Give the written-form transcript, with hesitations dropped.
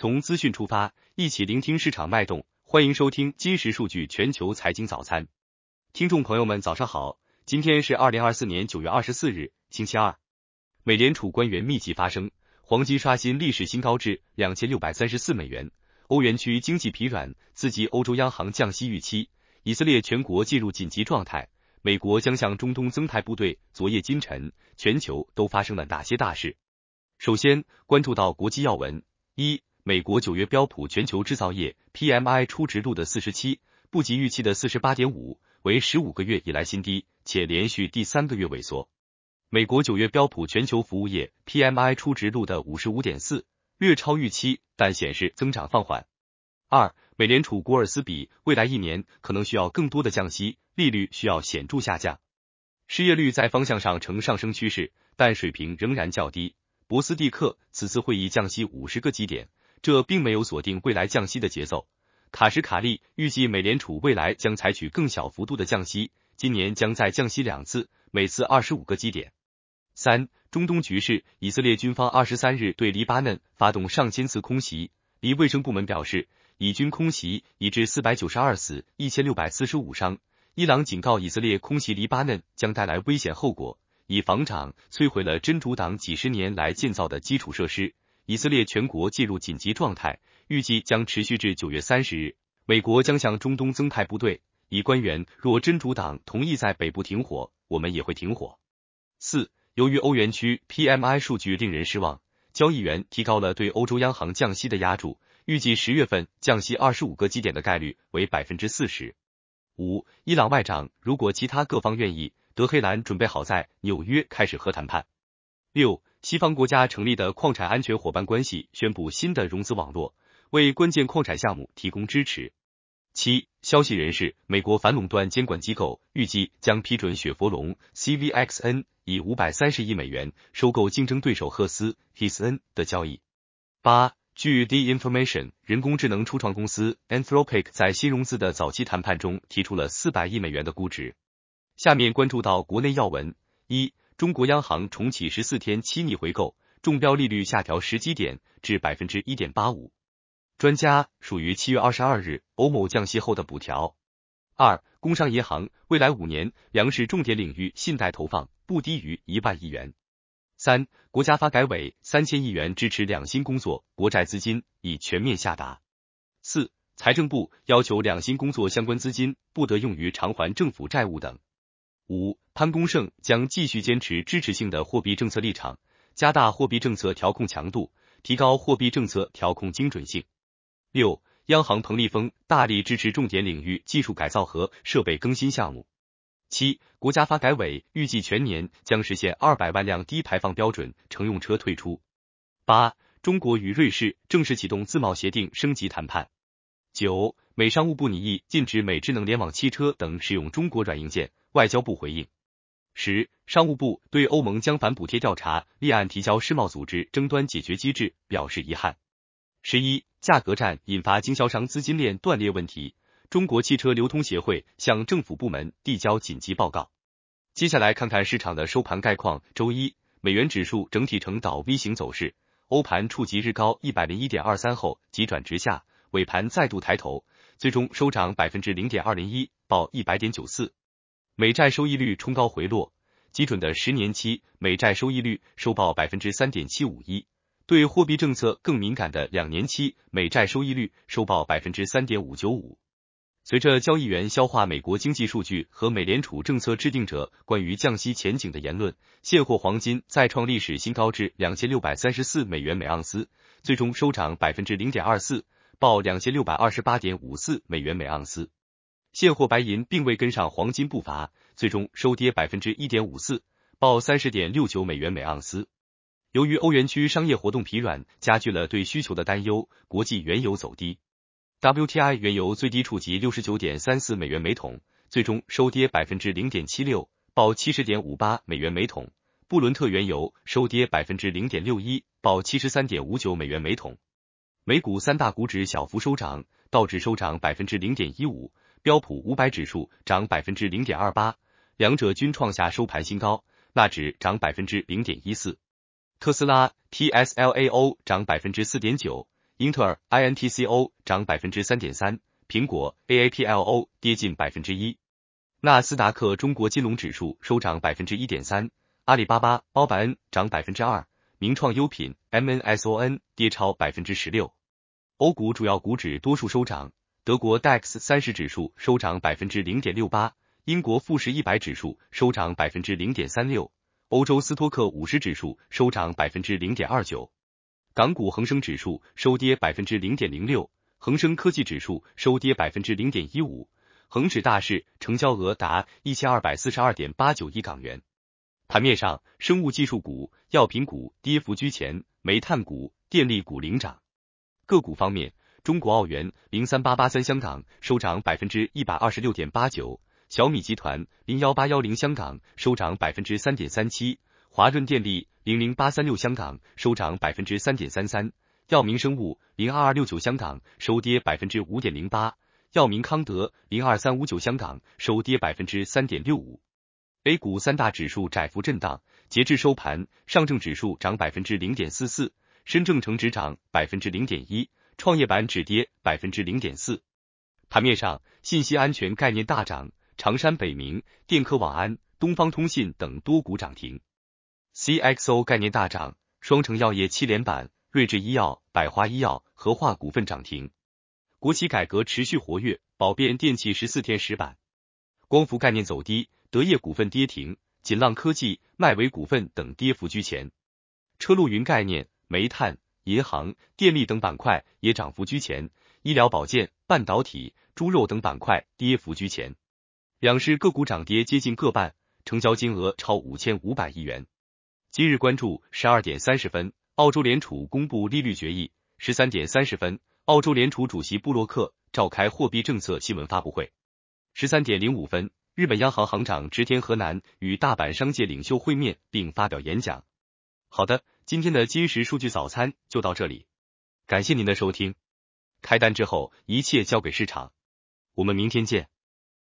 从资讯出发，一起聆听市场脉动。欢迎收听今时数据全球财经早餐。听众朋友们早上好，今天是2024年9月24日，星期二。美联储官员密集发声，黄金刷新历史新高至2634美元。欧元区经济疲软，刺激欧洲央行降息预期。以色列全国进入紧急状态。美国将向中东增派部队。昨夜今晨，全球都发生了哪些大事？首先关注到国际要闻。美国9月标普全球制造业 PMI 初值录的47，不及预期的 48.5， 为15个月以来新低，且连续第3个月萎缩。美国9月标普全球服务业 PMI 初值录的 55.4， 略超预期，但显示增长放缓。美联储古尔斯比未来1年可能需要更多的降息，利率需要显著下降。失业率在方向上呈上升趋势，但水平仍然较低。博斯蒂克此次会议降息50个基点，这并没有锁定未来降息的节奏。卡什卡利预计美联储未来将采取更小幅度的降息，今年将再降息2次，每次25个基点。中东局势，以色列军方23日对黎巴嫩发动上千次空袭，黎卫生部门表示，以军空袭已致492死，1645伤。伊朗警告以色列空袭黎巴嫩将带来危险后果，以防长摧毁了真主党几十年来建造的基础设施。以色列全国进入紧急状态，预计将持续至9月30日。美国将向中东增派部队，以官员若真主党同意在北部停火，我们也会停火。由于欧元区 PMI 数据令人失望，交易员提高了对欧洲央行降息的压注，预计10月份降息25个基点的概率为 40%。伊朗外长如果其他各方愿意，德黑兰准备好在纽约开始核谈判。西方国家成立的矿产安全伙伴关系宣布新的融资网络，为关键矿产项目提供支持。消息人士，美国反垄断监管机构预计将批准雪佛龙 CVXN 以530亿美元收购竞争对手赫斯 Hisn 的交易。据 The Information， 人工智能初创公司 Anthropic 在新融资的早期谈判中提出了400亿美元的估值。下面关注到国内要闻。中国央行重启14天期逆回购，中标利率下调10基点至 1.85%。专家属于7月22日欧某降息后的补调。工商银行未来5年粮食重点领域信贷投放不低于1万亿元。国家发改委3000亿元支持两新工作，国债资金已全面下达。财政部要求两新工作相关资金不得用于偿还政府债务等。潘功胜将继续坚持支持性的货币政策立场，加大货币政策调控强度，提高货币政策调控精准性。央行彭立峰大力支持重点领域技术改造和设备更新项目。国家发改委预计全年将实现200万辆低排放标准乘用车退出。中国与瑞士正式启动自贸协定升级谈判。美商务部拟议禁止美智能联网汽车等使用中国软硬件，外交部回应。商务部对欧盟将反补贴调查立案提交世贸组织争端解决机制表示遗憾。价格战引发经销商资金链断裂问题，中国汽车流通协会向政府部门递交紧急报告。接下来看看市场的收盘概况。周一，美元指数整体呈倒 V 型走势，欧盘触及日高 101.23 后急转直下，尾盘再度抬头，最终收涨 0.201%， 报 100.94。美债收益率冲高回落，基准的10年期美债收益率收报 3.751%， 对货币政策更敏感的2年期美债收益率收报 3.595%。随着交易员消化美国经济数据和美联储政策制定者关于降息前景的言论，现货黄金再创历史新高至2634美元每盎司，最终收涨 0.24%， 报 2628.54 美元每盎司。现货白银并未跟上黄金步伐，最终收跌 1.54%， 报 30.69 美元每盎司。由于欧元区商业活动疲软，加剧了对需求的担忧，国际原油走低。WTI 原油最低触及 69.34 美元每桶，最终收跌 0.76%， 报 70.58 美元每桶。布伦特原油收跌 0.61%， 报 73.59 美元每桶。美股三大股指小幅收涨，道指收涨 0.15%， 标普500指数涨 0.28%， 两者均创下收盘新高，纳指涨 0.14%。特斯拉 TSLAO 涨 4.9%， 英特尔 INTCO 涨 3.3%， 苹果 AAPLO 跌近 1%。纳斯达克中国金融指数收涨 1.3%， 阿里巴巴、包百恩涨 2%， 名创优品 MNSON 跌超 16%。欧股主要股指多数收涨，德国 DAX 30指数收涨 0.68%， 英国富时100指数收涨 0.36%， 欧洲斯托克50指数收涨 0.29%。港股恒生指数收跌 0.06%， 恒生科技指数收跌 0.15%。恒指大市成交额达 1242.89 亿港元。盘面上，生物技术股、药品股跌幅居前，煤炭股、电力股领涨。个股方面，中国奥园03883香港收涨 126.89%， 小米集团01810香港收涨 3.37%， 华润电力00836香港收涨 3.33%， 药明生物02269香港收跌 5.08%。药明康德02359香港收跌 3.65%。A 股三大指数窄幅震荡，截至收盘，上证指数涨 0.44%， 深证成指涨 0.1%， 创业板止跌 0.4%。盘面上，信息安全概念大涨，长山北明、电科网安、东方通信等多股涨停。CXO 概念大涨，双成药业7连板，瑞智医药、百华医药、和化股份涨停。国企改革持续活跃，宝变电器14天10板。光伏概念走低，德业股份跌停，锦浪科技、迈维股份等跌幅居前。车路云概念、煤炭、银行、电力等板块也涨幅居前，医疗保健、半导体、猪肉等板块跌幅居前。两市个股涨跌接近各半，成交金额超5500亿元。今日关注12点30分，澳洲联储公布利率决议；13点30分，澳洲联储主席布洛克召开货币政策新闻发布会。13点05分，日本央行行长植田和男与大阪商界领袖会面并发表演讲。好的，今天的今时数据早餐就到这里，感谢您的收听。开单之后，一切交给市场，我们明天见。